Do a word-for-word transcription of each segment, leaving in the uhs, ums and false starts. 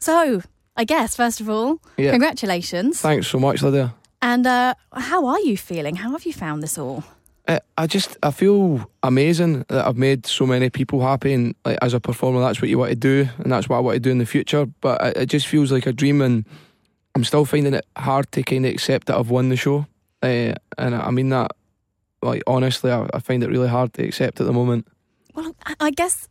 So, I guess, first of all, yeah. congratulations. Thanks so much, Lydia. And uh, how are you feeling? How have you found this all? I, I just, I feel amazing that I've made so many people happy, and like, as a performer, that's what you want to do, and that's what I want to do in the future. But it, it just feels like a dream, and I'm still finding it hard to kind of accept that I've won the show. Uh, and I mean that, like, honestly, I, I find it really hard to accept at the moment. Well, I guess,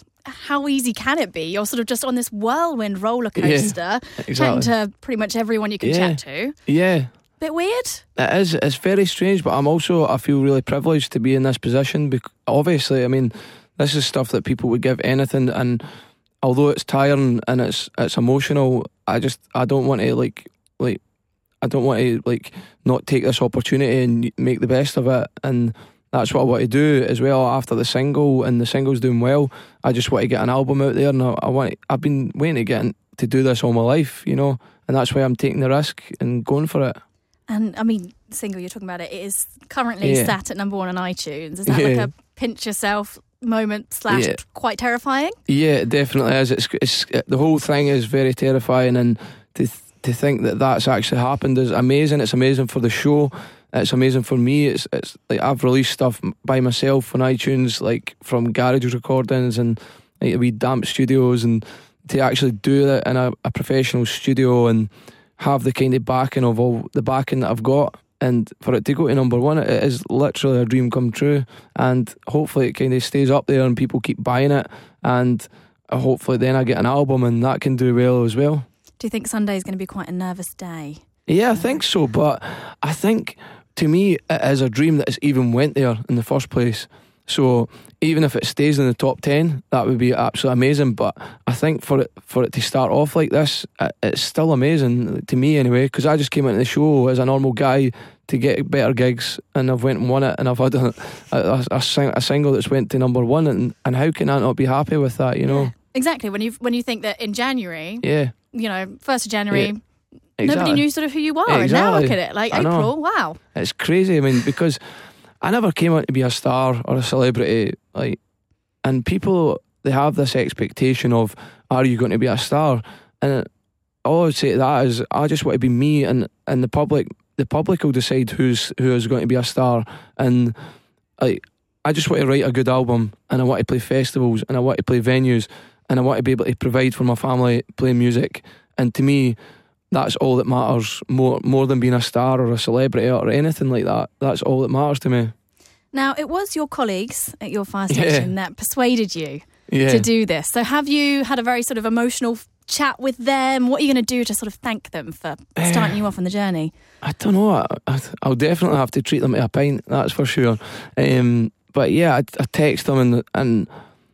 how easy can it be? You're sort of just on this whirlwind roller coaster, yeah, exactly. chatting to pretty much everyone you can yeah. chat to. Yeah. Bit weird? It is. It's very strange, but I'm also, I feel really privileged to be in this position. Because obviously, I mean, this is stuff that people would give anything, and although it's tiring and it's it's emotional, I just, I don't want to like, like, I don't want to like not take this opportunity and make the best of it. And that's what I want to do as well after the single, and the single's doing well. I just want to get an album out there, and I, I want to, I've been waiting to get in, to do this all my life, you know, and that's why I'm taking the risk and going for it. And I mean, the single you're talking about, it is currently yeah. sat at number one on iTunes. Is that yeah. like a pinch yourself moment slash yeah. quite terrifying? Yeah, it definitely is. It's, it's the whole thing is very terrifying, and to to think that that's actually happened is amazing. It's amazing for the show. It's amazing for me. It's it's like I've released stuff by myself on iTunes, like from garage recordings and like wee damp studios, and to actually do it in a, a professional studio and have the kind of backing of all the backing that I've got, and for it to go to number one, it is literally a dream come true. And hopefully it kind of stays up there and people keep buying it, and hopefully then I get an album and that can do well as well. Do you think Sunday is going to be quite a nervous day? Yeah, I think so, but I think to me it is a dream that it's even went there in the first place. So even if it stays in the top ten, that would be absolutely amazing. But I think for it for it to start off like this, it's still amazing to me anyway, because I just came into the show as a normal guy to get better gigs, and I've went and won it, and I've had a, a, a, sing, a single that's went to number one, and, and how can I not be happy with that, you know? Yeah, exactly. When you when you think that in January, yeah, you know, first of January, yeah. Exactly. Nobody knew sort of who you were, exactly. and now look at it, like I April, know. wow. It's crazy, I mean, because I never came out to be a star or a celebrity, like, and people, they have this expectation of, are you going to be a star? And all I would say to that is, I just want to be me, and, and the public the public will decide who's who is going to be a star. And like, I just want to write a good album, and I want to play festivals, and I want to play venues, and I want to be able to provide for my family playing music. And to me, that's all that matters, more more than being a star or a celebrity or anything like that. That's all that matters to me. Now, it was your colleagues at your fire station yeah. that persuaded you yeah. to do this. So have you had a very sort of emotional chat with them? What are you going to do to sort of thank them for starting uh, you off on the journey? I don't know. I, I, I'll definitely have to treat them to a pint, that's for sure. Um, but yeah, I, I text them and and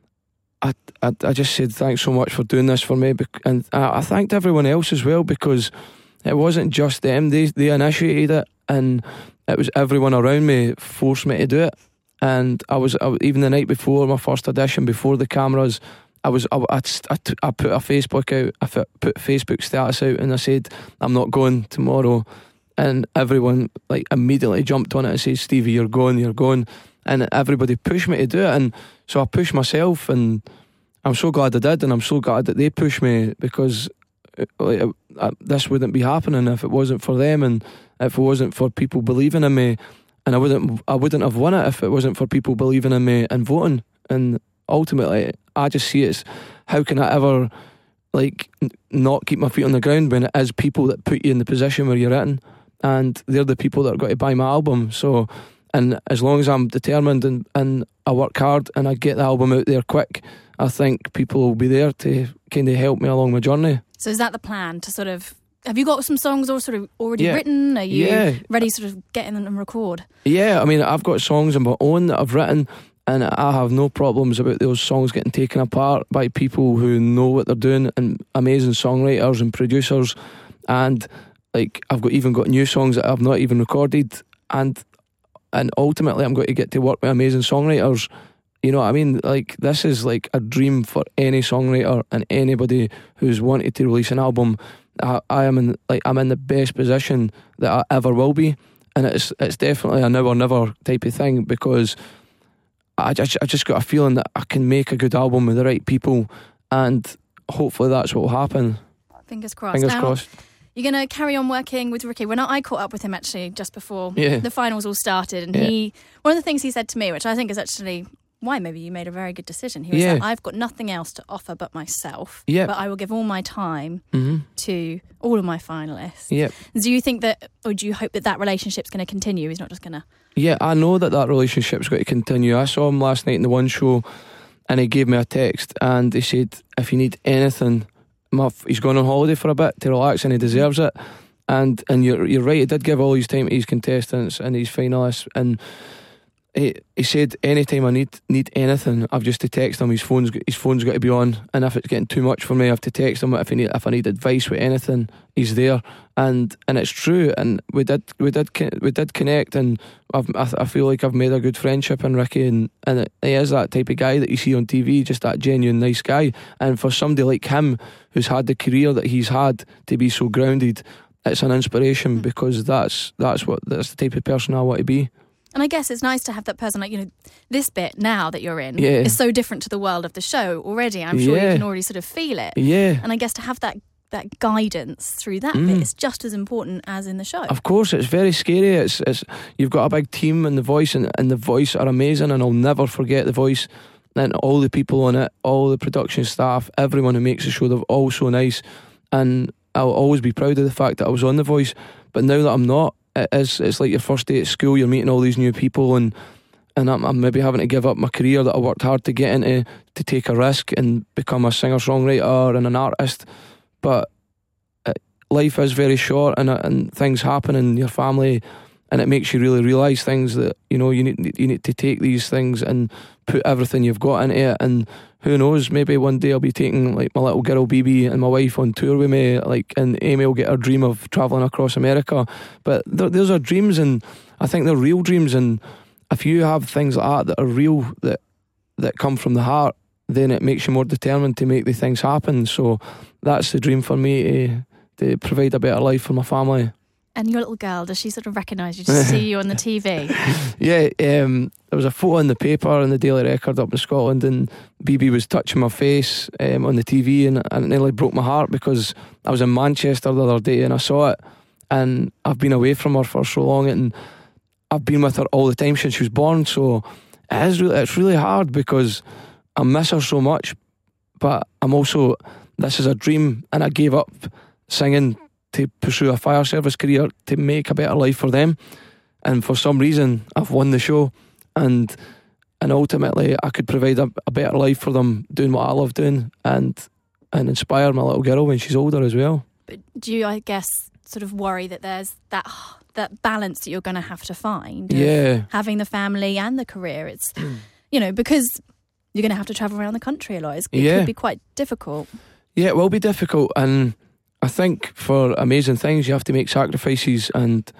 I, I I just said thanks so much for doing this for me, and I, I thanked everyone else as well, because it wasn't just them. They they initiated it, and it was everyone around me forced me to do it. And I was, I was even the night before my first audition, before the cameras, I was I, I, I, I put a Facebook out, I put Facebook status out, and I said I'm not going tomorrow, and everyone like immediately jumped on it and said, Stevie, you're going, you're going, and everybody pushed me to do it. And so I pushed myself, and I'm so glad I did, and I'm so glad that they pushed me, because like, I, this wouldn't be happening if it wasn't for them, and if it wasn't for people believing in me. And I wouldn't I wouldn't have won it if it wasn't for people believing in me and voting. And ultimately, I just see it as, how can I ever like n- not keep my feet on the ground when it is people that put you in the position where you're in, and they're the people that are going to buy my album. So, and as long as I'm determined and, and I work hard and I get the album out there quick, I think people will be there to kind of help me along my journey. So is that the plan, to sort of, have you got some songs all sort of already yeah. written? Are you yeah. ready to sort of get in and record? Yeah, I mean, I've got songs of my own that I've written, and I have no problems about those songs getting taken apart by people who know what they're doing, and amazing songwriters and producers. And like, I've got even got new songs that I've not even recorded, and and ultimately I'm going to get to work with amazing songwriters. You know what I mean? Like, this is like a dream for any songwriter and anybody who's wanted to release an album. I, I am in like I'm in the best position that I ever will be, and it's it's definitely a now or never type of thing, because I just I just got a feeling that I can make a good album with the right people, and hopefully that's what will happen. Fingers crossed. Fingers now, crossed. You're going to carry on working with Ricky. When I caught up with him actually just before Yeah. the finals all started, and Yeah. he one of the things he said to me, which I think is actually why maybe you made a very good decision. He was Yeah. like, I've got nothing else to offer but myself, Yeah. but I will give all my time Mm-hmm. to all of my finalists. Yeah. Do you think that, or do you hope that that relationship's going to continue? He's not just going to... Yeah, I know that that relationship's got to continue. I saw him last night in the one show, and he gave me a text, and he said, if you need anything, my f- he's gone on holiday for a bit to relax, and he deserves it. And and you're you're right. He did give all his time to his contestants and his finalists, and he he said, anytime I need need anything, I've just to text him. His phone's got- his phone's got to be on, and if it's getting too much for me, I have to text him. If I need if I need advice with anything, he's there. And and it's true. And we did we did con- we did connect, and I've, I, I feel like I've made a good friendship in Ricky, and and it, he is that type of guy that you see on T V, just that genuine nice guy. And for somebody like him who's had the career that he's had to be so grounded, it's an inspiration, because that's that's what that's the type of person I want to be. And I guess it's nice to have that person, like, you know, this bit now that you're in Yeah. is so different to the world of the show already. I'm sure Yeah. you can already sort of feel it. Yeah. And I guess to have that that guidance through that Mm. bit is just as important as in the show. Of course, it's very scary. It's it's you've got a big team and the voice, and, and the voice are amazing, and I'll never forget the voice. And all the people on it, all the production staff, everyone who makes the show, they're all so nice. And I'll always be proud of the fact that I was on The Voice. But now that I'm not, it is, it's like your first day at school. You're meeting all these new people, and and I'm, I'm maybe having to give up my career that I worked hard to get into, to take a risk and become a singer-songwriter and an artist. But uh, life is very short, and uh, and things happen in your family, and it makes you really realise things that, you know, you need you need to take these things and put everything you've got into it. And who knows, maybe one day I'll be taking like my little girl B B and my wife on tour with me, like, and Amy will get her dream of travelling across America. But th- those are dreams, and I think they're real dreams. And if you have things like that that are real, that that come from the heart, then it makes you more determined to make the things happen. So that's the dream for me, to, to provide a better life for my family. And your little girl, does she sort of recognise you, just see you on the T V? Yeah, um, there was a photo in the paper in the Daily Record up in Scotland, and B B was touching my face um, on the T V, and, and it nearly broke my heart, because I was in Manchester the other day and I saw it, and I've been away from her for so long, and I've been with her all the time since she was born. So it is really, it's really hard, because I miss her so much, but I'm also, this is a dream, and I gave up singing to pursue a fire service career to make a better life for them. And for some reason I've won the show, and and ultimately I could provide a, a better life for them doing what I love doing, and and inspire my little girl when she's older as well. But do you, I guess, sort of worry that there's that that balance that you're going to have to find? of Yeah. having the family and the career. It's, you know, because you're going to have to travel around the country a lot. It's, it Yeah. could be quite difficult. Yeah, it will be difficult, and I think for amazing things you have to make sacrifices, and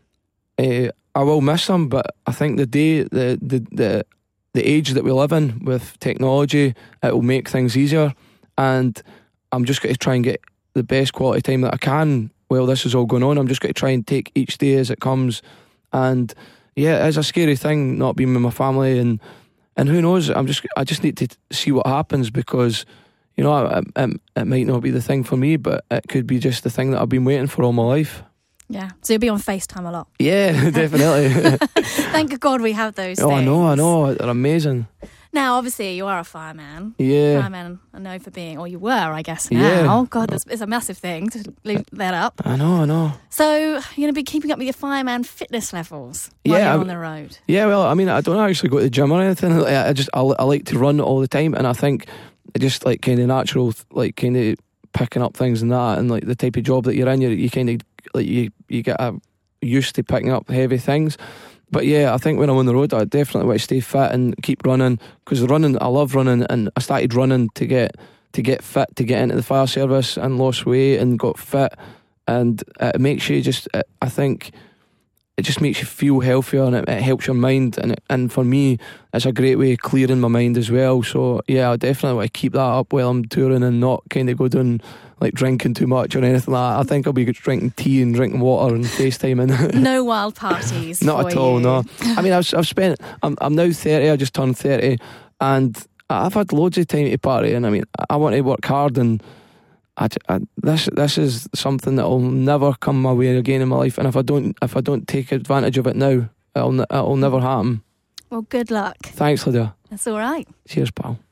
uh, I will miss them. But I think the day, the, the the the age that we live in with technology, it will make things easier, and I'm just going to try and get the best quality time that I can while this is all going on. I'm just going to try and take each day as it comes. And yeah, it is a scary thing not being with my family, and and who knows, I'm just I just need to see what happens, because, you know, it, it, it might not be the thing for me, but it could be just the thing that I've been waiting for all my life. Yeah. So you'll be on FaceTime a lot. Yeah, definitely. Thank God we have those Oh, things. I know, I know. They're amazing. Now, obviously, you are a fireman. Yeah. Fireman, I know for being, or you were, I guess, now. Yeah. God, that's, it's a massive thing to leave that up. I know, I know. So you're going to be keeping up with your fireman fitness levels while Yeah, you're I- on the road. Yeah, well, I mean, I don't actually go to the gym or anything. I I just, I, I like to run all the time, and I think it just like kind of natural, like kind of picking up things and that, and like the type of job that you're in, you, you kind of like you, you get uh, used to picking up heavy things. But yeah, I think when I'm on the road, I definitely want to stay fit and keep running, because running, I love running, and I started running to get to get fit, to get into the fire service, and lost weight and got fit, and it makes you just, I think, it just makes you feel healthier, and it, it helps your mind, and it, and for me, it's a great way of clearing my mind as well. So yeah, I definitely want to keep that up while I'm touring, and not kind of go down like drinking too much or anything like that. I think I'll be drinking tea and drinking water and FaceTiming. No wild parties. Not for at all, you. no. I mean, I've, I've spent, I'm, I'm now thirty, I just turned thirty, and I've had loads of time to party, and I mean, I want to work hard, and I, I, this this is something that will never come my way again in my life, and if I don't if I don't take advantage of it now, it'll it'll never happen. Well, good luck. Thanks, Lydia. That's all right. Cheers, pal.